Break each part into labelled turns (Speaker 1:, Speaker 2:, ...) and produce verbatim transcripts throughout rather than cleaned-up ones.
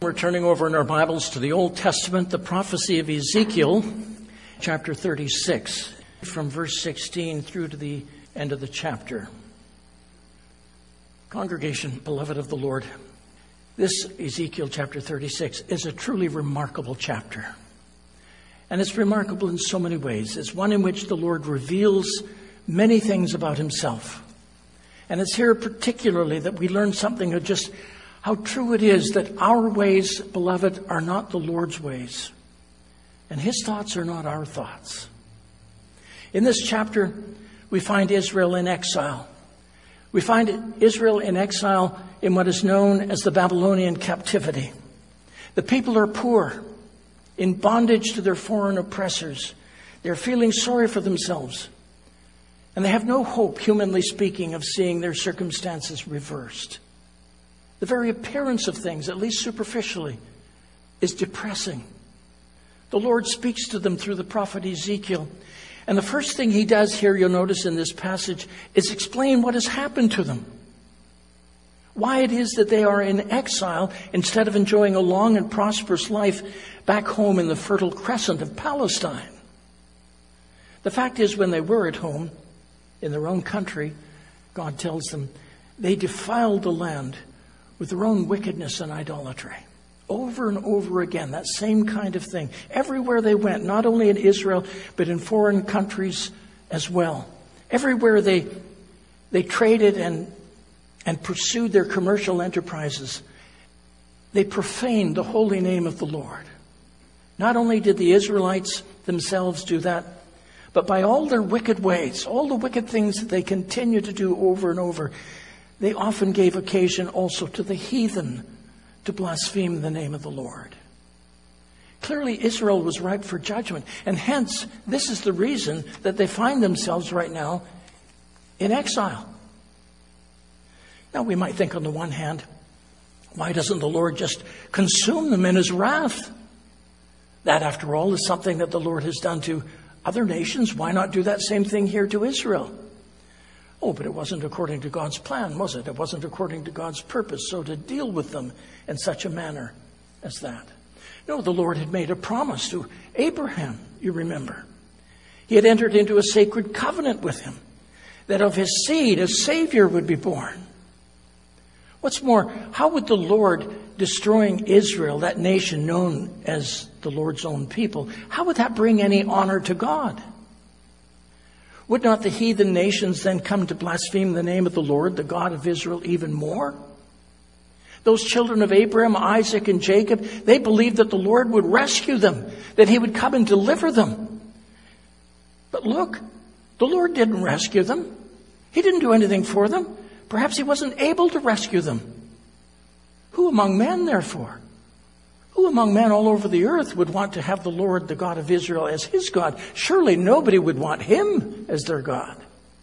Speaker 1: We're turning over in our Bibles to the Old Testament, the prophecy of Ezekiel, chapter thirty-six, from verse sixteen through to the end of the chapter. Congregation, beloved of the Lord, this Ezekiel chapter thirty-six is a truly remarkable chapter. And it's remarkable in so many ways. It's one in which the Lord reveals many things about himself. And it's here particularly that we learn something of just how true it is that our ways, beloved, are not the Lord's ways. And his thoughts are not our thoughts. In this chapter, we find Israel in exile. We find Israel in exile in what is known as the Babylonian captivity. The people are poor, in bondage to their foreign oppressors. They're feeling sorry for themselves. And they have no hope, humanly speaking, of seeing their circumstances reversed. The very appearance of things, at least superficially, is depressing. The Lord speaks to them through the prophet Ezekiel. And the first thing he does here, you'll notice in this passage, is explain what has happened to them. Why it is that they are in exile instead of enjoying a long and prosperous life back home in the Fertile Crescent of Palestine. The fact is, when they were at home in their own country, God tells them, they defiled the land with their own wickedness and idolatry. Over and over again, that same kind of thing. Everywhere they went, not only in Israel, but in foreign countries as well. Everywhere they they traded and, and pursued their commercial enterprises, they profaned the holy name of the Lord. Not only did the Israelites themselves do that, but by all their wicked ways, all the wicked things that they continue to do over and over, they often gave occasion also to the heathen to blaspheme the name of the Lord. Clearly, Israel was ripe for judgment. And hence, this is the reason that they find themselves right now in exile. Now, we might think on the one hand, why doesn't the Lord just consume them in his wrath? That, after all, is something that the Lord has done to other nations. Why not do that same thing here to Israel? Oh, but it wasn't according to God's plan, was it? It wasn't according to God's purpose, so to deal with them in such a manner as that. No, the Lord had made a promise to Abraham, you remember. He had entered into a sacred covenant with him, that of his seed a Savior would be born. What's more, how would the Lord, destroying Israel, that nation known as the Lord's own people, how would that bring any honor to God? Would not the heathen nations then come to blaspheme the name of the Lord, the God of Israel, even more? Those children of Abraham, Isaac, and Jacob, they believed that the Lord would rescue them, that he would come and deliver them. But look, the Lord didn't rescue them. He didn't do anything for them. Perhaps he wasn't able to rescue them. Who among men, therefore? Who among men all over the earth would want to have the Lord, the God of Israel, as his God? Surely nobody would want him as their God.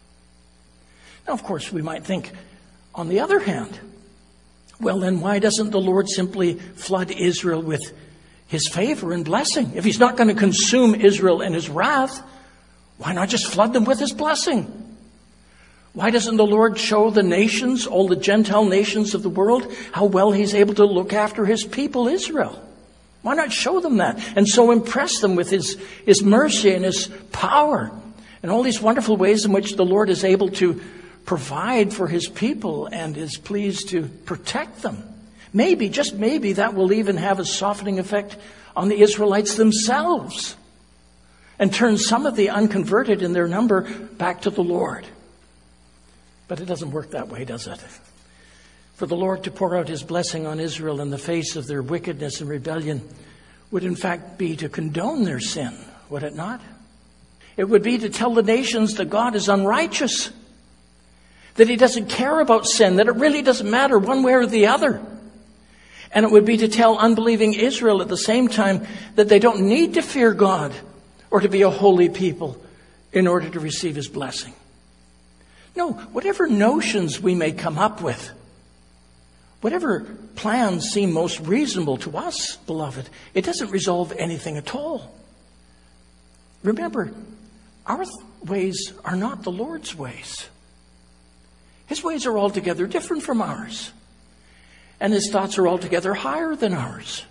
Speaker 1: Now, of course, we might think, on the other hand, well, then why doesn't the Lord simply flood Israel with his favor and blessing? If he's not going to consume Israel in his wrath, why not just flood them with his blessing? Why doesn't the Lord show the nations, all the Gentile nations of the world, how well he's able to look after his people, Israel? Why not show them that and so impress them with his, his mercy and his power and all these wonderful ways in which the Lord is able to provide for his people and is pleased to protect them? Maybe, just maybe, that will even have a softening effect on the Israelites themselves and turn some of the unconverted in their number back to the Lord. But it doesn't work that way, does it? For the Lord to pour out his blessing on Israel in the face of their wickedness and rebellion would in fact be to condone their sin, would it not? It would be to tell the nations that God is unrighteous, that he doesn't care about sin, that it really doesn't matter one way or the other. And it would be to tell unbelieving Israel at the same time that they don't need to fear God or to be a holy people in order to receive his blessing. No, whatever notions we may come up with, whatever plans seem most reasonable to us, beloved, it doesn't resolve anything at all. Remember, our ways are not the Lord's ways. His ways are altogether different from ours. and his thoughts are altogether higher than ours.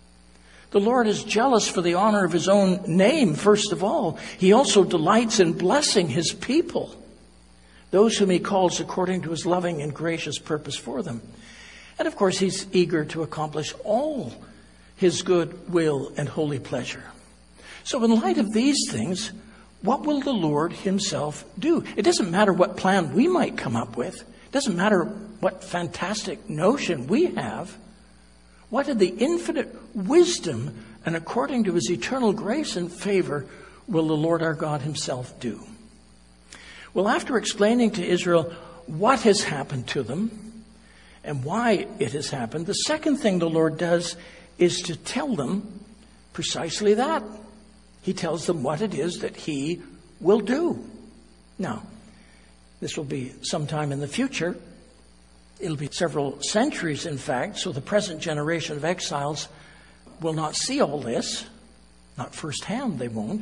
Speaker 1: The Lord is jealous for the honor of his own name, first of all. He also delights in blessing his people, those whom he calls according to his loving and gracious purpose for them. And of course, he's eager to accomplish all his good will and holy pleasure. So in light of these things, what will the Lord himself do? It doesn't matter what plan we might come up with. It doesn't matter what fantastic notion we have. What in the infinite wisdom and according to his eternal grace and favor will the Lord our God himself do? Well, after explaining to Israel what has happened to them and why it has happened, the second thing the Lord does is to tell them precisely that. He tells them what it is that he will do. Now, this will be sometime in the future. It'll be several centuries, in fact, so the present generation of exiles will not see all this. Not firsthand, they won't.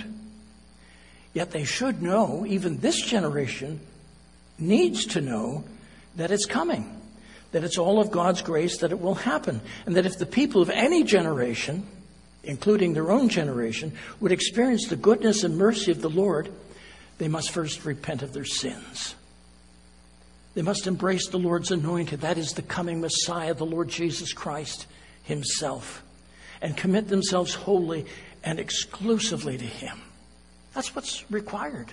Speaker 1: Yet they should know, even this generation needs to know, that it's coming, that it's all of God's grace, that it will happen, and that if the people of any generation, including their own generation, would experience the goodness and mercy of the Lord, they must first repent of their sins. They must embrace the Lord's anointed, that is the coming Messiah, the Lord Jesus Christ himself, and commit themselves wholly and exclusively to him. That's what's required.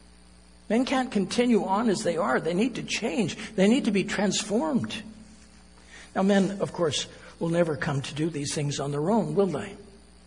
Speaker 1: Men can't continue on as they are. They need to change. They need to be transformed. Now, men, of course, will never come to do these things on their own, will they?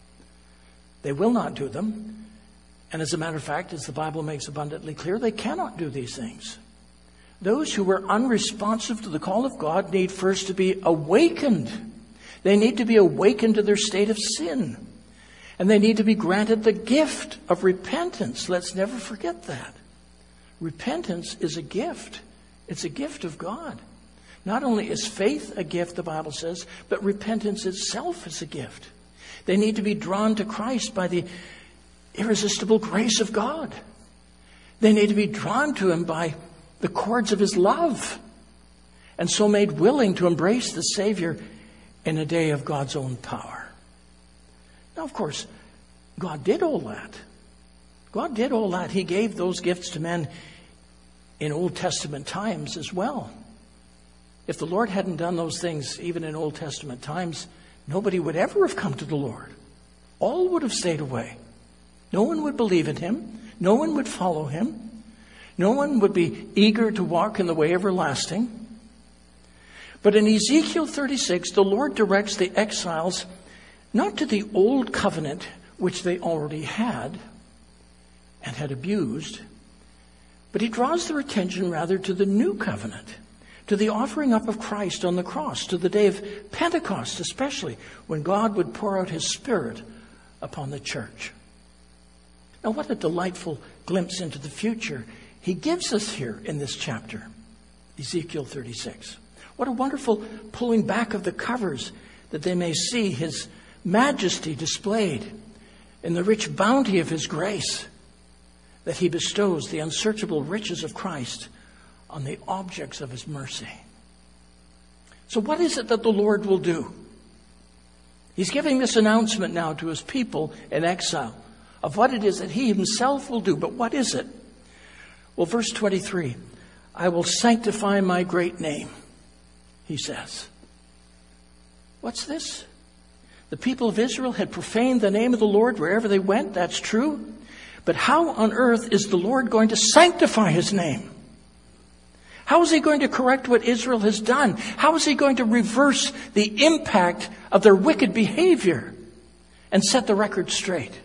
Speaker 1: They will not do them. And as a matter of fact, as the Bible makes abundantly clear, they cannot do these things. Those who are unresponsive to the call of God need first to be awakened. They need to be awakened to their state of sin. And they need to be granted the gift of repentance. Let's never forget that. Repentance is a gift. It's a gift of God. Not only is faith a gift, the Bible says, but repentance itself is a gift. They need to be drawn to Christ by the irresistible grace of God. They need to be drawn to him by the cords of his love, and so made willing to embrace the Savior in a day of God's own power. Now, of course, God did all that. God did all that. He gave those gifts to men in Old Testament times as well. If the Lord hadn't done those things, even in Old Testament times, nobody would ever have come to the Lord. All would have stayed away. No one would believe in him. No one would follow him. No one would be eager to walk in the way everlasting. But in Ezekiel thirty-six, the Lord directs the exiles not to the old covenant, which they already had and had abused, but he draws their attention rather to the new covenant, to the offering up of Christ on the cross, to the day of Pentecost especially, when God would pour out his Spirit upon the church. Now, what a delightful glimpse into the future he gives us here in this chapter, Ezekiel thirty-six. What a wonderful pulling back of the covers that they may see his majesty displayed in the rich bounty of his grace, that he bestows the unsearchable riches of Christ on the objects of his mercy. So what is it that the Lord will do? He's giving this announcement now to his people in exile of what it is that he himself will do. But what is it? Well, verse twenty-three, I will sanctify my great name, he says. What's this? The people of Israel had profaned the name of the Lord wherever they went. That's true. But how on earth is the Lord going to sanctify his name? How is he going to correct what Israel has done? How is he going to reverse the impact of their wicked behavior and set the record straight?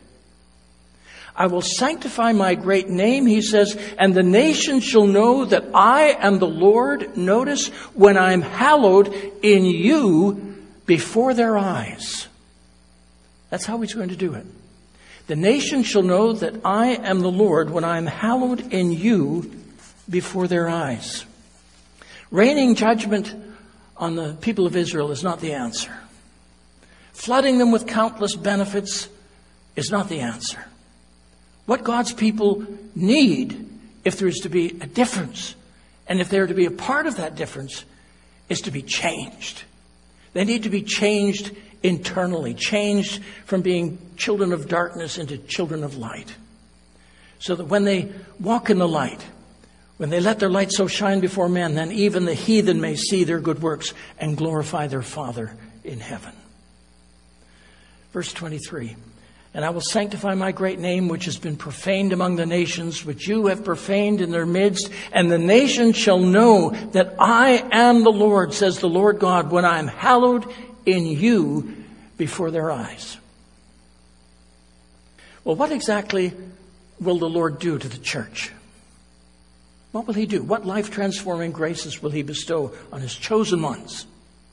Speaker 1: I will sanctify my great name, he says, and the nations shall know that I am the Lord. Notice, when I'm hallowed in you before their eyes. That's how he's going to do it. The nations shall know that I am the Lord when I am hallowed in you before their eyes. Raining judgment on the people of Israel is not the answer. Flooding them with countless benefits is not the answer. What God's people need, if there is to be a difference, and if they are to be a part of that difference, is to be changed. They need to be changed internally, changed from being children of darkness into children of light. So that when they walk in the light, when they let their light so shine before men, then even the heathen may see their good works and glorify their Father in heaven. Verse twenty-three, and I will sanctify my great name, which has been profaned among the nations, which you have profaned in their midst, and the nations shall know that I am the Lord, says the Lord God, when I am hallowed in you before their eyes. Well, what exactly will the Lord do to the church? What will he do? What life-transforming graces will he bestow on his chosen ones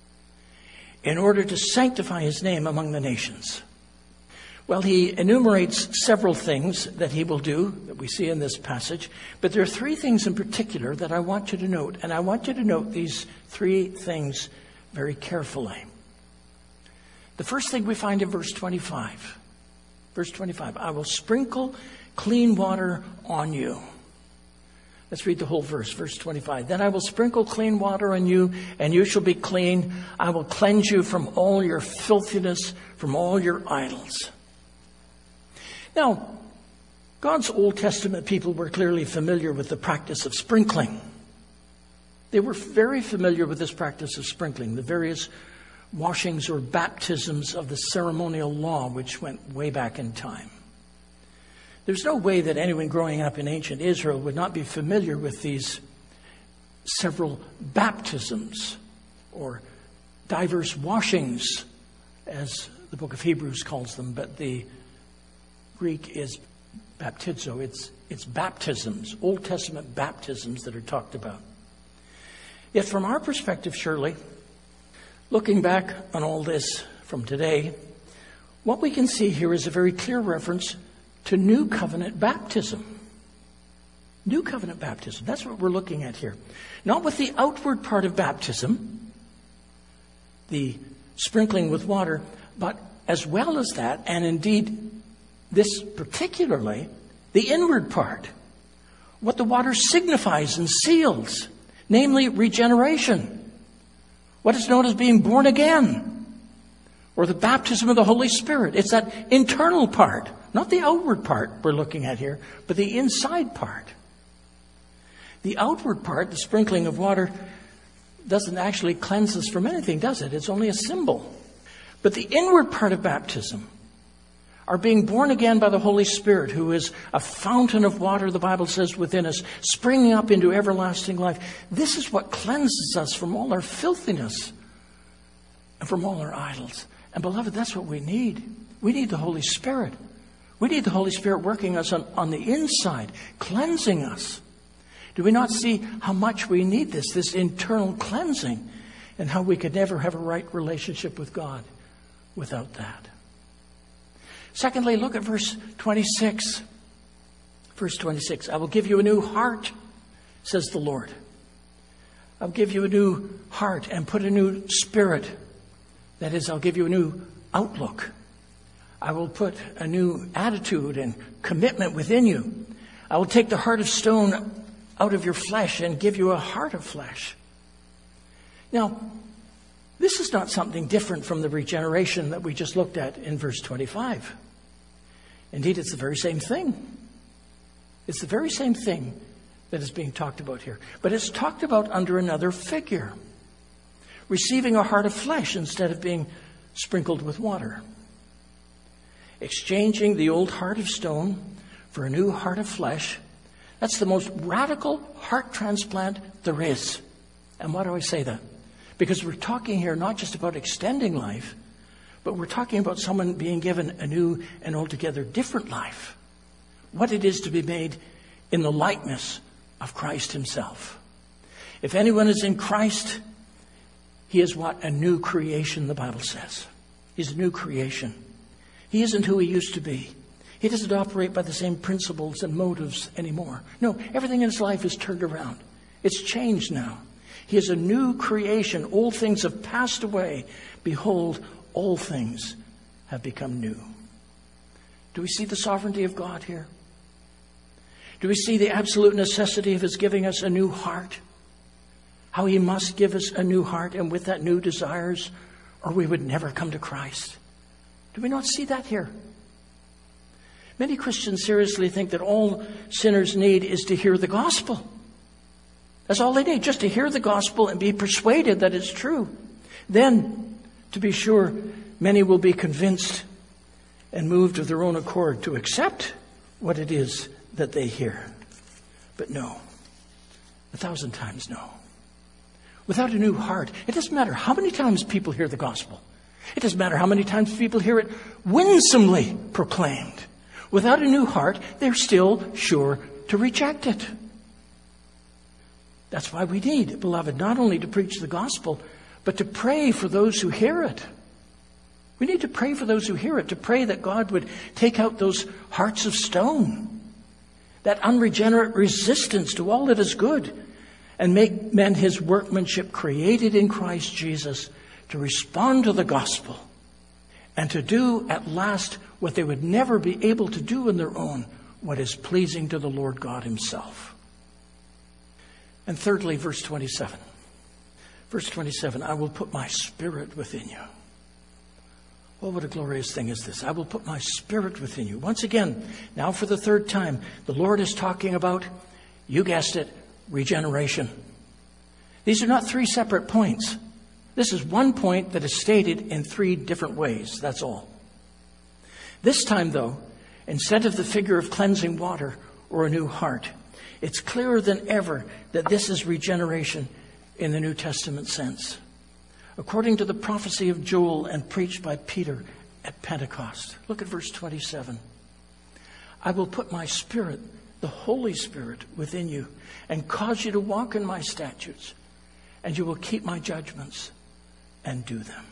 Speaker 1: in order to sanctify his name among the nations? Well, he enumerates several things that he will do that we see in this passage, but there are three things in particular that I want you to note, and I want you to note these three things very carefully. The first thing we find in verse twenty-five. Verse twenty-five, I will sprinkle clean water on you. Let's read the whole verse, verse twenty-five. Then I will sprinkle clean water on you, and you shall be clean. I will cleanse you from all your filthiness, from all your idols. Now, God's Old Testament people were clearly familiar with the practice of sprinkling. They were very familiar with this practice of sprinkling, the various washings or baptisms of the ceremonial law, which went way back in time. There's no way that anyone growing up in ancient Israel would not be familiar with these several baptisms or diverse washings, as the book of Hebrews calls them, but the Greek is baptizo. It's, it's baptisms, Old Testament baptisms that are talked about. Yet from our perspective, surely, looking back on all this from today, what we can see here is a very clear reference to New Covenant baptism. New Covenant baptism. That's what we're looking at here. Not with the outward part of baptism, the sprinkling with water, but as well as that, and indeed this particularly, the inward part. What the water signifies and seals, namely regeneration. What is known as being born again, or the baptism of the Holy Spirit. It's that internal part, not the outward part we're looking at here, but the inside part. The outward part, the sprinkling of water, doesn't actually cleanse us from anything, does it? It's only a symbol. But the inward part of baptism, are being born again by the Holy Spirit, who is a fountain of water, the Bible says, within us, springing up into everlasting life. This is what cleanses us from all our filthiness and from all our idols. And beloved, that's what we need. We need the Holy Spirit. We need the Holy Spirit working us on, on the inside, cleansing us. Do we not see how much we need this, this internal cleansing, and how we could never have a right relationship with God without that? Secondly, look at verse twenty-six. Verse twenty-six, I will give you a new heart, says the Lord. I'll give you a new heart and put a new spirit. That is, I'll give you a new outlook. I will put a new attitude and commitment within you. I will take the heart of stone out of your flesh and give you a heart of flesh. Now, this is not something different from the regeneration that we just looked at in verse twenty-five. Indeed, it's the very same thing. It's the very same thing that is being talked about here. But it's talked about under another figure. Receiving a heart of flesh instead of being sprinkled with water. Exchanging the old heart of stone for a new heart of flesh. That's the most radical heart transplant there is. And why do I say that? Because we're talking here not just about extending life, but we're talking about someone being given a new and altogether different life. What it is to be made in the likeness of Christ himself. If anyone is in Christ, he is what? A new creation, the Bible says. He's a new creation. He isn't who he used to be. He doesn't operate by the same principles and motives anymore. No, everything in his life is turned around. It's changed now. He is a new creation. Old things have passed away. Behold, all things have become new. Do we see the sovereignty of God here? Do we see the absolute necessity of his giving us a new heart? How he must give us a new heart, and with that new desires or we would never come to Christ. Do we not see that here? Many Christians seriously think that all sinners need is to hear the gospel. That's all they need, just to hear the gospel and be persuaded that it's true. Then, to be sure, many will be convinced and moved of their own accord to accept what it is that they hear. But no, a thousand times no. Without a new heart, it doesn't matter how many times people hear the gospel. It doesn't matter how many times people hear it winsomely proclaimed. Without a new heart, they're still sure to reject it. That's why we need, beloved, not only to preach the gospel, but to pray for those who hear it. We need to pray for those who hear it, to pray that God would take out those hearts of stone, that unregenerate resistance to all that is good, and make men his workmanship created in Christ Jesus to respond to the gospel and to do at last what they would never be able to do in their own, what is pleasing to the Lord God himself. And thirdly, verse twenty-seven. Verse twenty-seven, I will put my spirit within you. Oh, what a glorious thing is this. I will put my spirit within you. Once again, now for the third time, the Lord is talking about, you guessed it, regeneration. These are not three separate points. This is one point that is stated in three different ways. That's all. This time, though, instead of the figure of cleansing water or a new heart, it's clearer than ever that this is regeneration in the New Testament sense, according to the prophecy of Joel and preached by Peter at Pentecost. Look at verse twenty-seven. I will put my spirit, the Holy Spirit, within you and cause you to walk in my statutes, and you will keep my judgments and do them.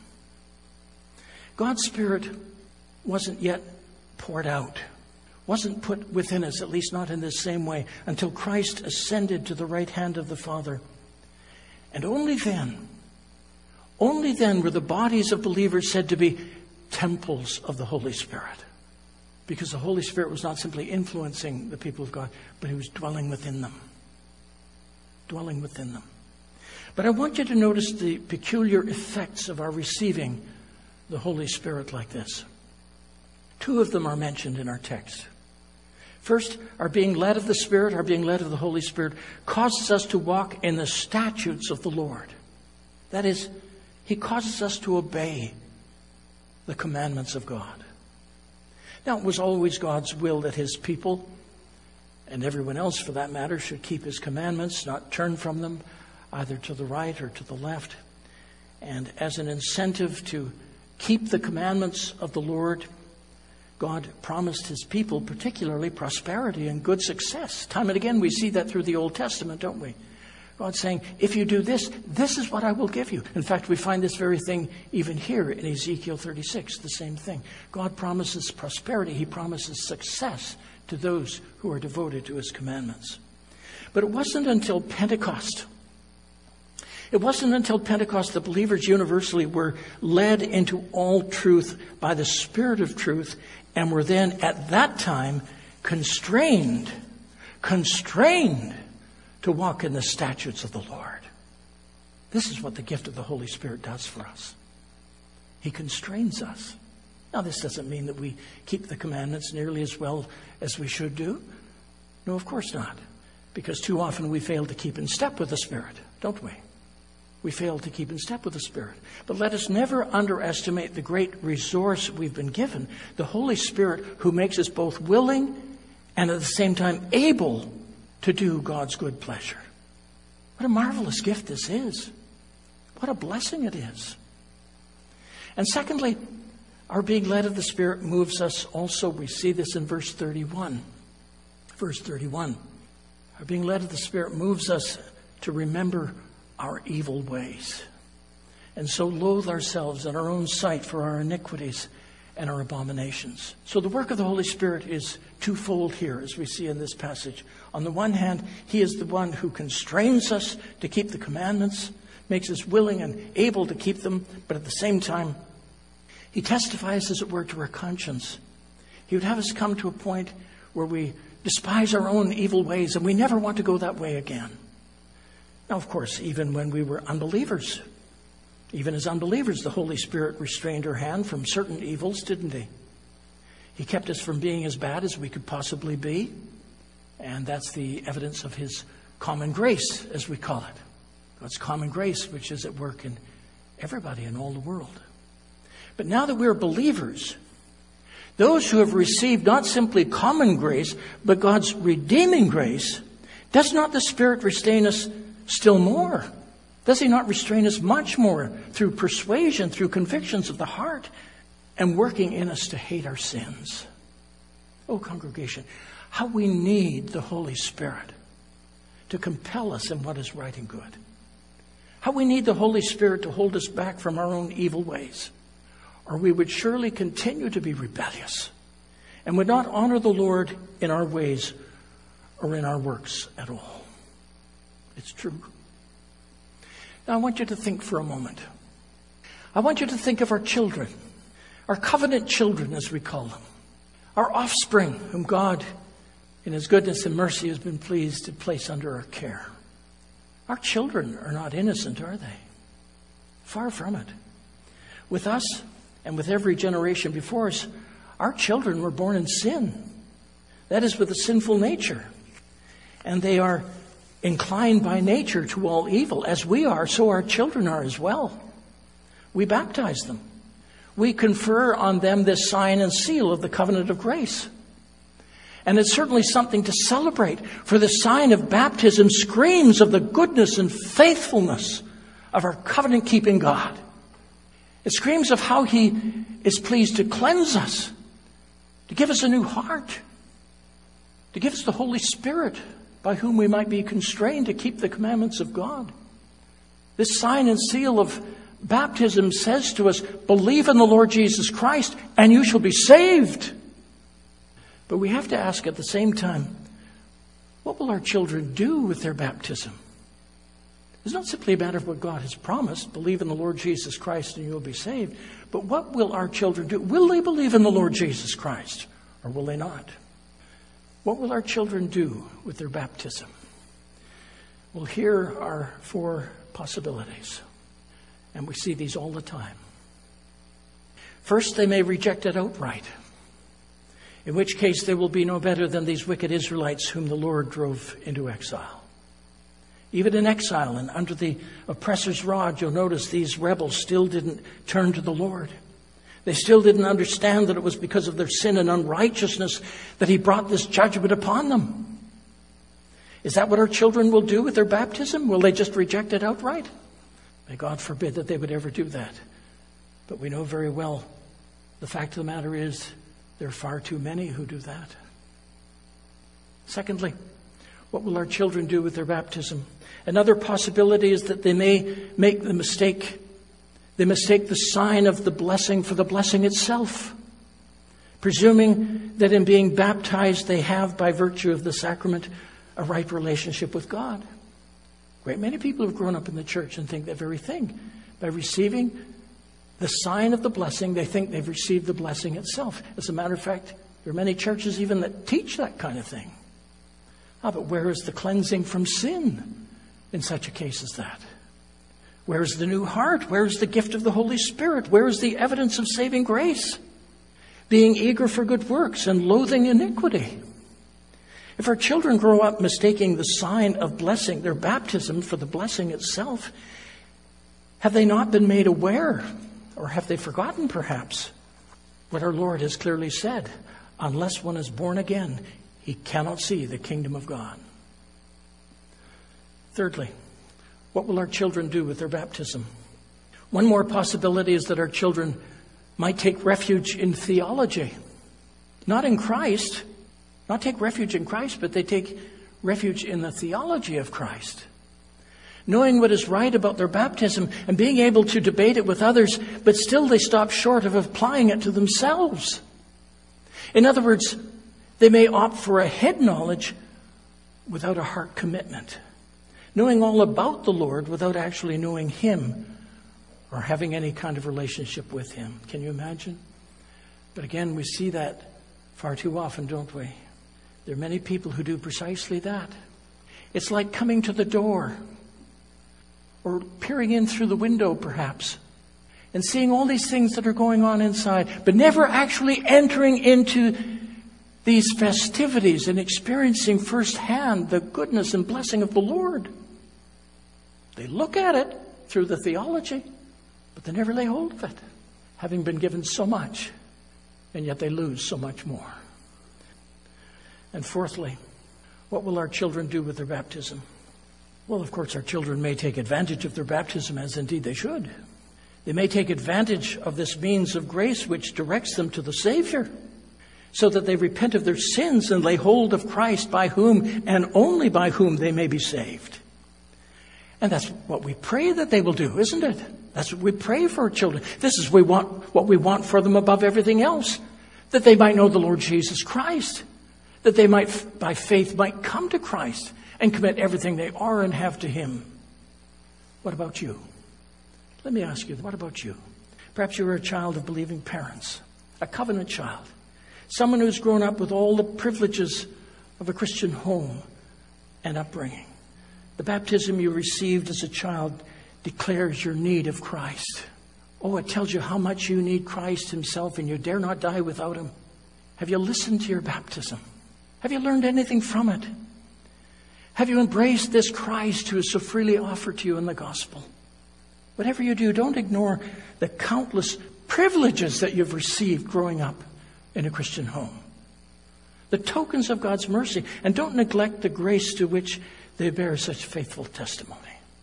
Speaker 1: God's Spirit wasn't yet poured out, wasn't put within us, at least not in this same way, until Christ ascended to the right hand of the Father. And only then, only then were the bodies of believers said to be temples of the Holy Spirit. Because the Holy Spirit was not simply influencing the people of God, but he was dwelling within them. Dwelling within them. But I want you to notice the peculiar effects of our receiving the Holy Spirit like this. Two of them are mentioned in our text. First, our being led of the Spirit, our being led of the Holy Spirit, causes us to walk in the statutes of the Lord. That is, he causes us to obey the commandments of God. Now, it was always God's will that his people, and everyone else for that matter, should keep his commandments, not turn from them, either to the right or to the left. And as an incentive to keep the commandments of the Lord, God promised his people particularly prosperity and good success. Time and again we see that through the Old Testament, don't we? God saying, if you do this, this is what I will give you. In fact, we find this very thing even here in Ezekiel thirty-six, the same thing. God promises prosperity. He promises success to those who are devoted to his commandments. But it wasn't until Pentecost. It wasn't until Pentecost that believers universally were led into all truth by the Spirit of truth and were then at that time constrained, constrained to walk in the statutes of the Lord. This is what the gift of the Holy Spirit does for us. He constrains us. Now, this doesn't mean that we keep the commandments nearly as well as we should do. No, of course not. Because too often we fail to keep in step with the Spirit, don't we? We fail to keep in step with the Spirit. But let us never underestimate the great resource we've been given, the Holy Spirit, who makes us both willing and at the same time able to do God's good pleasure. What a marvelous gift this is. What a blessing it is. And secondly, our being led of the Spirit moves us also. We see this in verse thirty-one. Verse thirty-one. Our being led of the Spirit moves us to remember our evil ways, and so loathe ourselves in our own sight for our iniquities and our abominations. So the work of the Holy Spirit is twofold here, as we see in this passage. On the one hand, he is the one who constrains us to keep the commandments, makes us willing and able to keep them, but at the same time, he testifies, as it were, to our conscience. He would have us come to a point where we despise our own evil ways and we never want to go that way again. Now, of course, even when we were unbelievers, Even as unbelievers, the Holy Spirit restrained our hand from certain evils, didn't he? He kept us from being as bad as we could possibly be. And that's the evidence of his common grace, as we call it. God's common grace, which is at work in everybody in all the world. But now that we're believers, those who have received not simply common grace, but God's redeeming grace, does not the Spirit restrain us still more? Does he not restrain us much more through persuasion, through convictions of the heart, and working in us to hate our sins? Oh, congregation, how we need the Holy Spirit to compel us in what is right and good. How we need the Holy Spirit to hold us back from our own evil ways, or we would surely continue to be rebellious and would not honor the Lord in our ways or in our works at all. It's true. Now, I want you to think for a moment. I want you to think of our children, our covenant children, as we call them, our offspring, whom God, in his goodness and mercy, has been pleased to place under our care. Our children are not innocent, are they? Far from it. With us, and with every generation before us, our children were born in sin. That is, with a sinful nature. And they are inclined by nature to all evil. As we are, so our children are as well. We baptize them. We confer on them this sign and seal of the covenant of grace. And it's certainly something to celebrate, for the sign of baptism screams of the goodness and faithfulness of our covenant-keeping God. It screams of how he is pleased to cleanse us, to give us a new heart, to give us the Holy Spirit by whom we might be constrained to keep the commandments of God. This sign and seal of baptism says to us, believe in the Lord Jesus Christ and you shall be saved. But we have to ask at the same time, what will our children do with their baptism? It's not simply a matter of what God has promised, believe in the Lord Jesus Christ and you will be saved. But what will our children do? Will they believe in the Lord Jesus Christ or will they not? What will our children do with their baptism? Well, here are four possibilities. And we see these all the time. First, they may reject it outright, in which case they will be no better than these wicked Israelites whom the Lord drove into exile. Even in exile and under the oppressor's rod, you'll notice these rebels still didn't turn to the Lord. They still didn't understand that it was because of their sin and unrighteousness that he brought this judgment upon them. Is that what our children will do with their baptism? Will they just reject it outright? May God forbid that they would ever do that. But we know very well the fact of the matter is there are far too many who do that. Secondly, what will our children do with their baptism? Another possibility is that they may make the mistake. They mistake the sign of the blessing for the blessing itself, presuming that in being baptized they have, by virtue of the sacrament, a right relationship with God. A great many people have grown up in the church and think that very thing. By receiving the sign of the blessing, they think they've received the blessing itself. As a matter of fact, there are many churches even that teach that kind of thing. Ah, but where is the cleansing from sin in such a case as that? Where is the new heart? Where is the gift of the Holy Spirit? Where is the evidence of saving grace? Being eager for good works and loathing iniquity. If our children grow up mistaking the sign of blessing, their baptism, for the blessing itself, have they not been made aware, or have they forgotten perhaps, what our Lord has clearly said? Unless one is born again, he cannot see the kingdom of God. Thirdly, what will our children do with their baptism? One more possibility is that our children might take refuge in theology. Not in Christ, not take refuge in Christ, but they take refuge in the theology of Christ. Knowing what is right about their baptism and being able to debate it with others, but still they stop short of applying it to themselves. In other words, they may opt for a head knowledge without a heart commitment. Knowing all about the Lord without actually knowing him or having any kind of relationship with him. Can you imagine? But again, we see that far too often, don't we? There are many people who do precisely that. It's like coming to the door or peering in through the window perhaps, and seeing all these things that are going on inside, but never actually entering into these festivities and experiencing firsthand the goodness and blessing of the Lord. They look at it through the theology, but they never lay hold of it, having been given so much, and yet they lose so much more. And fourthly, what will our children do with their baptism? Well, of course, our children may take advantage of their baptism, as indeed they should. They may take advantage of this means of grace which directs them to the Savior, so that they repent of their sins and lay hold of Christ, by whom and only by whom they may be saved. And that's what we pray that they will do, isn't it? That's what we pray for our children. This is we want, what we want for them above everything else, that they might know the Lord Jesus Christ, that they might, by faith, might come to Christ and commit everything they are and have to Him. What about you? Let me ask you, what about you? Perhaps you're a child of believing parents, a covenant child, someone who's grown up with all the privileges of a Christian home and upbringing. The baptism you received as a child declares your need of Christ. Oh, it tells you how much you need Christ Himself, and you dare not die without Him. Have you listened to your baptism? Have you learned anything from it? Have you embraced this Christ who is so freely offered to you in the gospel? Whatever you do, don't ignore the countless privileges that you've received growing up in a Christian home. The tokens of God's mercy, and don't neglect the grace to which they bear such faithful testimony.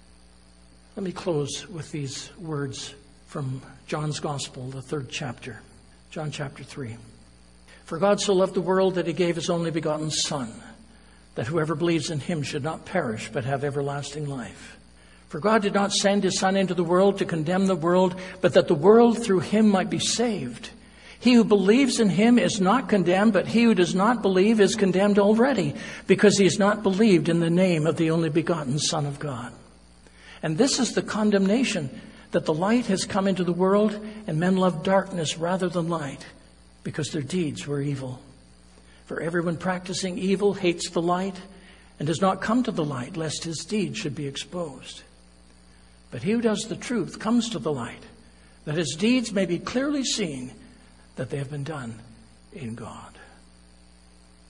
Speaker 1: Let me close with these words from John's Gospel, the third chapter, John chapter three. For God so loved the world that He gave His only begotten Son, that whoever believes in Him should not perish but have everlasting life. For God did not send His Son into the world to condemn the world, but that the world through Him might be saved. He who believes in Him is not condemned, but he who does not believe is condemned already, because he has not believed in the name of the only begotten Son of God. And this is the condemnation, that the light has come into the world, and men love darkness rather than light, because their deeds were evil. For everyone practicing evil hates the light, and does not come to the light, lest his deeds should be exposed. But he who does the truth comes to the light, that his deeds may be clearly seen, that they have been done in God.